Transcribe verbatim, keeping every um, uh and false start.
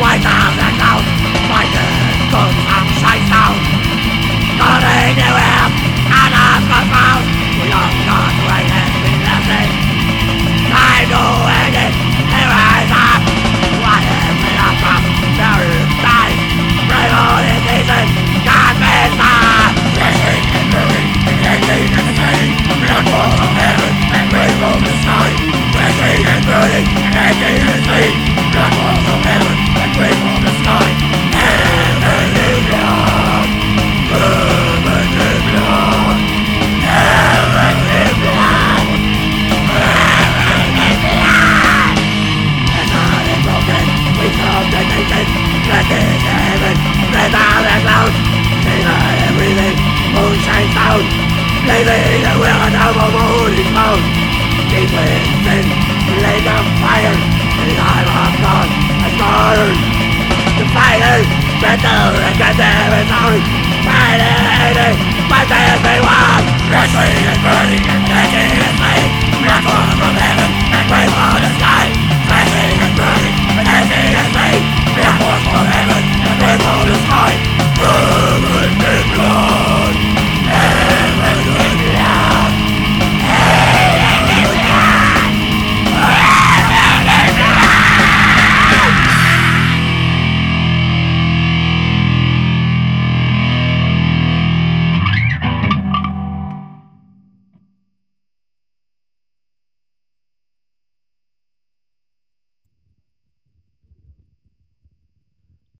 white out and out, fighting guns and shite down. Got anywhere, and I've got found. We are not waiting, we left it. Time to end it, here I am. Why am we not from very nice? Brave all in season, God be sad. Racing and moving, connecting and saying, blood walls of heaven and rain from the sky. Racing and burning, connecting and saying, blood walls of heaven and rain from the sky. Heaven in blood, heaven in blood, heaven in blood, heaven in blood. And all is broken, we come to nation, blessed is the heaven, blessed are the clouds, deliver everything, moon shines down, leaving the will of the moon is found. Deep within, lake of fire, the life of God has burned. The fighters, better and better is on, fighting, but there's been one, wrestling and burning and taking